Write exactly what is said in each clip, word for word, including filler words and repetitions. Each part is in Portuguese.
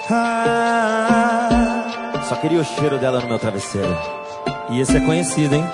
Ah, só queria o cheiro dela no meu travesseiro. E esse é conhecido, hein?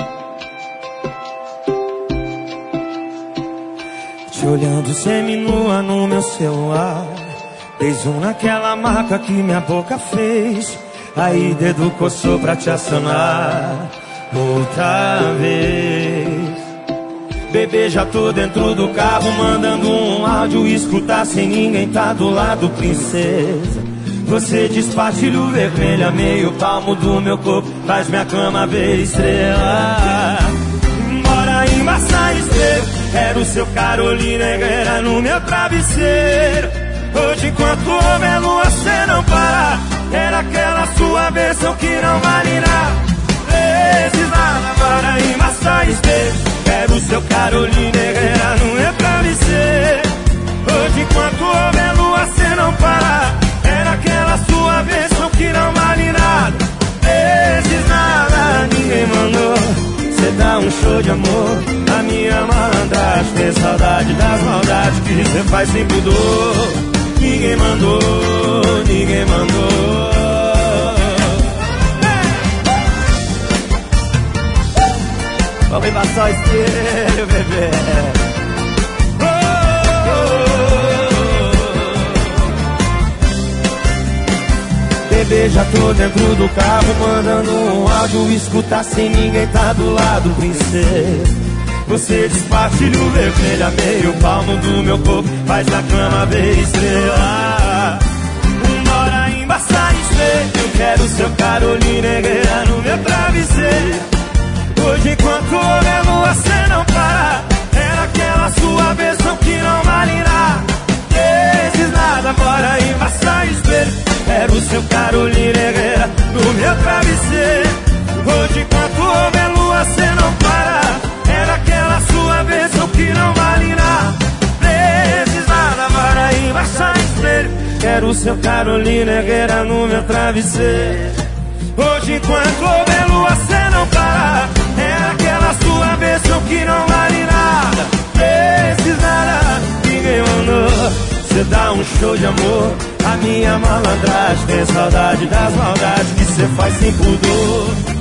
Te olhando seminua no meu celular, beijo naquela marca que minha boca fez. Aí dedo coçou pra te acionar outra vez. Bebê, já tô dentro do carro, mandando um áudio, escutar sem ninguém tá do lado, princesa. Você despartilha o vermelho a meio palmo do meu corpo, faz minha cama ver estrela. Mora em Massa Espelho, era o seu Carolina Herrera no meu travesseiro. Hoje enquanto homem a lua cê não para, era aquela sua versão que não vale nada. Vezes nada, mora em Massa Espelho, era o seu Carolina Herrera no meu travesseiro. Hoje enquanto homem a lua cê não para, era aquela sua versão que não vale nada. Vezes nada, ninguém mandou cê dá um show de amor, a minha malandragem. Tem saudade das maldades que cê faz sem pudor. Ninguém mandou, ninguém mandou. Vamos embaçar o espelho, bebê. Oh, oh, oh. Bebê, já tô dentro do carro, mandando um áudio, escutar sem ninguém tá do lado, princesa. Você despartilha o vermelho a meio palmo do meu corpo, faz na cama ver estrela. Uma hora em Massa Espelho, eu quero seu Carolina Herrera no meu travesseiro. Hoje enquanto houve a lua cê não para, era aquela sua versão que não vale nada. Vezes nada, mora em Massa Espelho, era o seu Carolina Herrera no meu travesseiro. Hoje enquanto houve a lua cê não para, era aquela sua versão que não vale nada. Vezes nada, mora em Massa Espelho, era o seu Carolina Herrera no meu travesseiro. Hoje enquanto houve a lua cê não para, era aquela sua versão que não vale nada. Vezes nada, ninguém mandou cê dá um show de amor, a minha malandragem. Tem saudade das maldades que cê faz sem pudor.